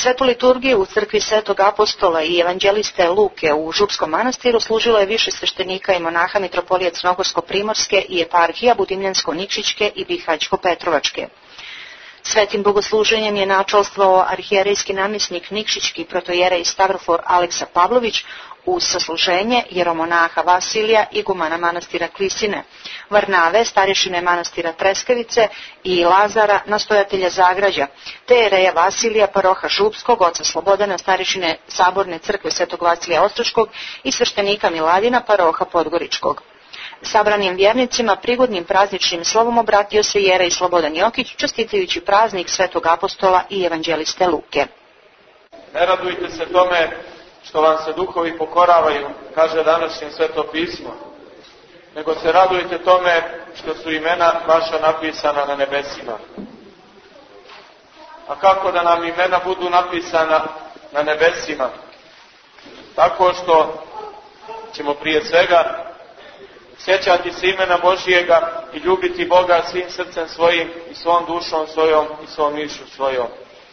Svetu liturgiju u crkvi Svetog apostola i evanđeliste Luke u Župskom manastiru služilo je više sveštenika i monaha mitropolije Crnogorsko-primorske i eparhija Budimljansko-Nikšićke i Bihać-Petrovačke. Svetim bogosluženjem je načelstvovao arhijerejski namjesnik Nikšićki protojerej Stavrofor Aleksa Pavlović uz sasluženje jeromonaha Vasilija, igumana manastira Klisine, Varnave, starješine manastira Treskavice i Lazara, nastojatelja Zagrađa, te jereja Vasilija, paroha Župskog, oca Slobodana, starješine Saborne crkve Svetog Vasilija Ostroškog i sveštenika Miladina, paroha Podgoričkog. Sabranim vjernicima prigodnim prazničnim slovom obratio se jerej Slobodan Jokić, čestitajući praznik Svetog apostola i evanđeliste Luke. Ne radujte se tome što vam se duhovi pokoravaju, kaže današnje Sveto pismo, nego se radujte tome što su imena vaša napisana na nebesima. A kako da nam imena budu napisana na nebesima? Tako što ćemo prije svega sjećati se imena Božijega i ljubiti Boga svim srcem svojim i svom dušom svojom i svom mišlju svojom.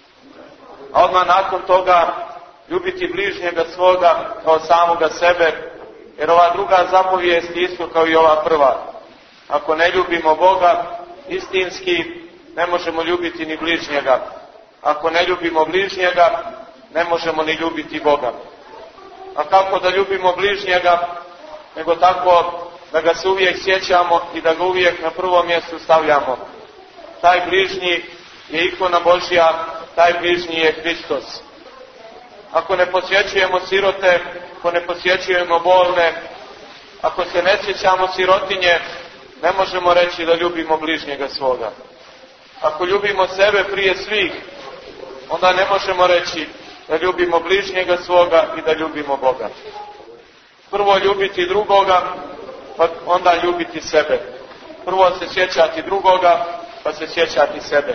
A odmah nakon toga ljubiti bližnjega svoga kao samoga sebe, jer ova druga zapovijest je isto kao i ova prva. Ako ne ljubimo Boga istinski, ne možemo ljubiti ni bližnjega. Ako ne ljubimo bližnjega, ne možemo ni ljubiti Boga. A kako da ljubimo bližnjega, nego tako da ga se uvijek sjećamo i da ga uvijek na prvo mjesto stavljamo. Taj bližnji je ikona Božja, taj bližnji je Hristos. Ako ne posjećujemo sirote, ako ne posjećujemo bolne, ako se ne sjećamo sirotinje, ne možemo reći da ljubimo bližnjega svoga. Ako ljubimo sebe prije svih, onda ne možemo reći da ljubimo bližnjega svoga i da ljubimo Boga. Prvo ljubiti drugoga, pa onda ljubiti sebe. Prvo se sjećati drugoga, pa se sjećati sebe.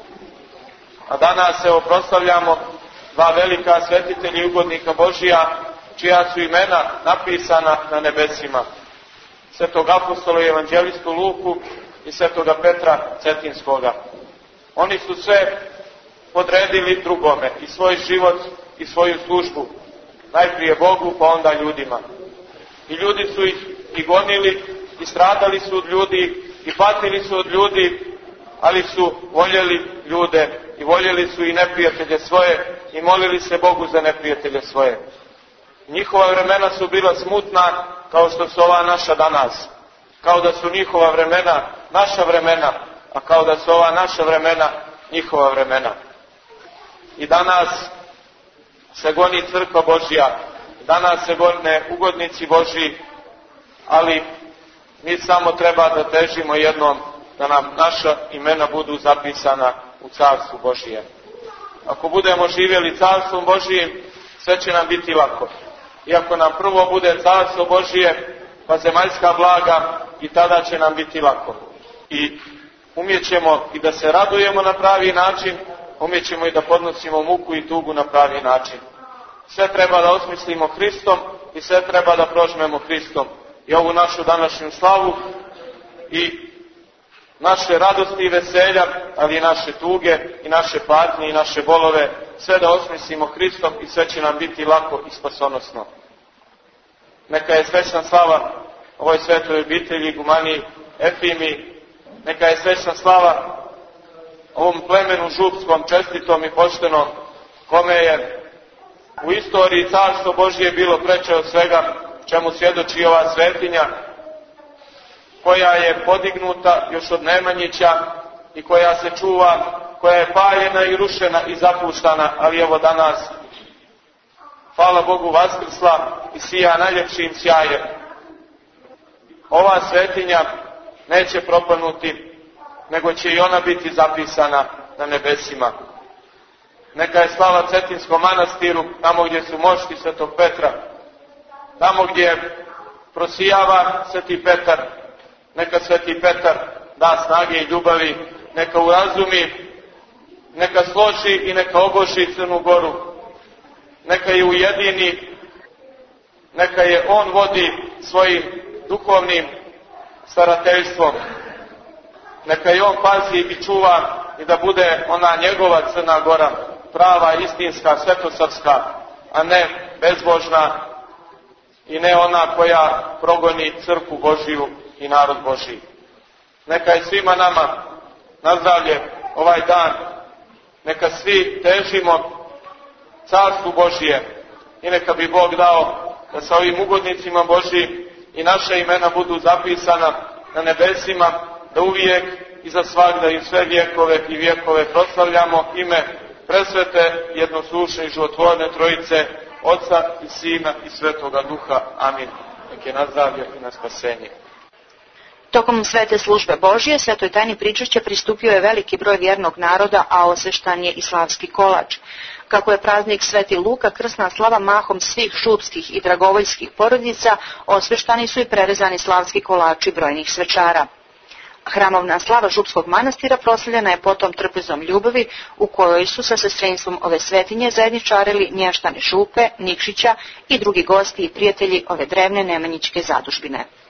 A danas evo proslavljamo dva velika svetitelja i ugodnika Božija, čija su imena napisana na nebesima. Svetog apostola i evanđelistu Luku i svetoga Petra Cetinskoga. Oni su sve podredili drugome, i svoj život i svoju službu. Najprije Bogu, pa onda ljudima. I ljudi su ih i gonili, i stradali su od ljudi, i patili su od ljudi, ali su voljeli ljude, i voljeli su i neprijatelje svoje, i molili se Bogu za neprijatelje svoje. Njihova vremena su bila smutna, kao što su ova naša danas. Kao da su njihova vremena naša vremena, a kao da su ova naša vremena njihova vremena. I danas se goni crkva Božja, danas se gone ugodnici Božji, ali mi samo treba da težimo jednom da nam naša imena budu zapisana u Carstvu Božijem. Ako budemo živjeli Carstvom Božijim, sve će nam biti lako. I ako nam prvo bude Carstvo Božije, pa zemaljska blaga, i tada će nam biti lako. I umjećemo i da se radujemo na pravi način, umjećemo i da podnosimo muku i tugu na pravi način. Sve treba da osmislimo Hristom i sve treba da prožmemo Hristom. I ovu našu današnju slavu i naše radosti i veselja, ali i naše tuge i naše patnje i naše bolove, sve da osmislimo Hristom i sve će nam biti lako i spasonosno. Neka je svečna slava ovoj svetoj obitelji, igumaniji Efimi, neka je svečna slava ovom plemenu župskom, čestitom i poštenom, kome je u istoriji Carstvo Božje bilo preče od svega, čemu svjedoči ova svetinja, koja je podignuta još od Nemanjića i koja se čuva, koja je paljena i rušena i zapuštana, ali evo danas, hvala Bogu, vaskrsla i sija najljepšim sjajem. Ova svetinja neće propanuti, nego će i ona biti zapisana na nebesima. Neka je slava Cetinskom manastiru, tamo gdje su mošti Svetog Petra, tamo gdje prosijava Sveti Petar, neka Sveti Petar da snage i ljubavi, neka urazumi, neka složi i neka oboži Crnu Goru, neka je ujedini, neka je on vodi svojim duhovnim starateljstvom, neka je on pazi i čuva i da bude ona njegova Crna Gora, prava, istinska, svetosavska, a ne bezbožna i ne ona koja progoni crkvu Božiju i narod Božiji. Neka je svima nama na zdravlje ovaj dan, neka svi težimo carstvu Božije i neka bi Bog dao da sa ovim ugodnicima Božijim i naša imena budu zapisana na nebesima, da uvijek i za svagda i sve vjekove i vjekove proslavljamo ime presvete, jednoslušne i životvorne Trojice, Oca i Sina i Svetoga Duha. Amin. Nek je na zdravlje i na spasenje. Tokom svete službe Božije, svetoj tajni pričašća pristupio je veliki broj vjernog naroda, a osveštan je i slavski kolač. Kako je praznik Sveti Luka krsna slava mahom svih župskih i dragovoljskih porodica, osveštani su i prerezani slavski kolači brojnih svečara. Hramovna slava Župskog manastira proslavljena je potom trpezom ljubavi, u kojoj su sa sestrinstvom ove svetinje zajedničarili mještani Župe, Nikšića i drugi gosti i prijatelji ove drevne nemanjićke zadužbine.